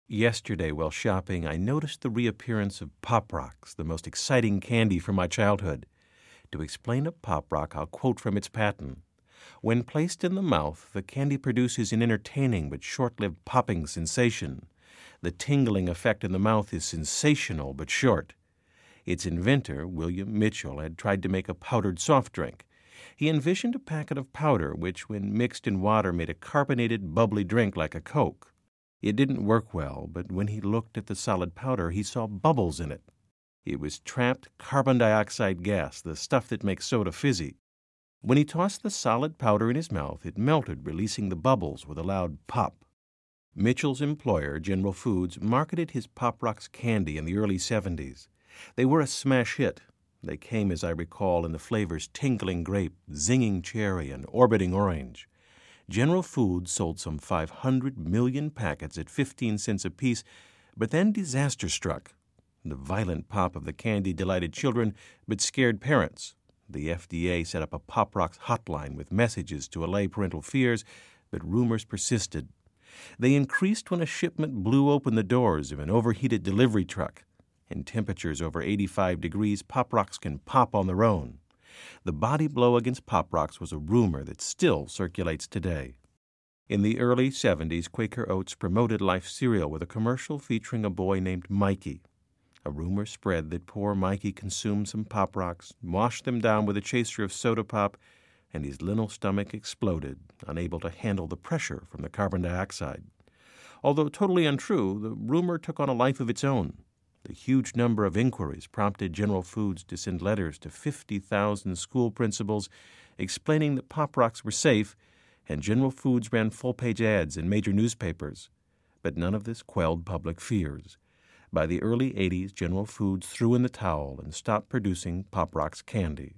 Yesterday, while shopping, I noticed the reappearance of Pop Rocks, the most exciting candy from my childhood. To explain a Pop Rock, I'll quote from its patent. When placed in the mouth, the candy produces an entertaining but short-lived popping sensation. The tingling effect in the mouth is sensational but short. Its inventor, William Mitchell, had tried to make a powdered soft drink. He envisioned a packet of powder which, when mixed in water, made a carbonated, bubbly drink like a Coke. It didn't work well, but when he looked at the solid powder, he saw bubbles in it. It was trapped carbon dioxide gas, the stuff that makes soda fizzy. When he tossed the solid powder in his mouth, it melted, releasing the bubbles with a loud pop. Mitchell's employer, General Foods, marketed his Pop Rocks candy in the early 70s. They were a smash hit. They came, as I recall, in the flavors tingling grape, zinging cherry, and orbiting orange. General Foods sold some 500 million packets at 15 cents apiece, but then disaster struck. The violent pop of the candy delighted children, but scared parents. The FDA set up a Pop Rocks hotline with messages to allay parental fears, but rumors persisted. They increased when a shipment blew open the doors of an overheated delivery truck. In temperatures over 85 degrees, Pop Rocks can pop on their own. The body blow against Pop Rocks was a rumor that still circulates today. In the early 70s, Quaker Oats promoted Life cereal with a commercial featuring a boy named Mikey. A rumor spread that poor Mikey consumed some Pop Rocks, washed them down with a chaser of soda pop, and his little stomach exploded, unable to handle the pressure from the carbon dioxide. Although totally untrue, the rumor took on a life of its own. The huge number of inquiries prompted General Foods to send letters to 50,000 school principals explaining that Pop Rocks were safe, and General Foods ran full-page ads in major newspapers. But none of this quelled public fears. By the early 80s, General Foods threw in the towel and stopped producing Pop Rocks candy.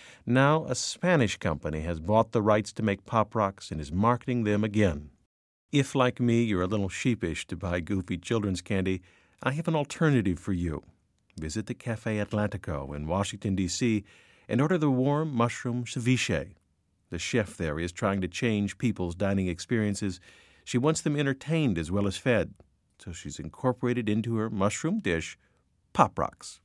Now a Spanish company has bought the rights to make Pop Rocks and is marketing them again. If, like me, you're a little sheepish to buy goofy children's candy, I have an alternative for you. Visit the Café Atlantico in Washington, D.C., and order the warm mushroom ceviche. The chef there is trying to change people's dining experiences. She wants them entertained as well as fed, so she's incorporated into her mushroom dish Pop Rocks.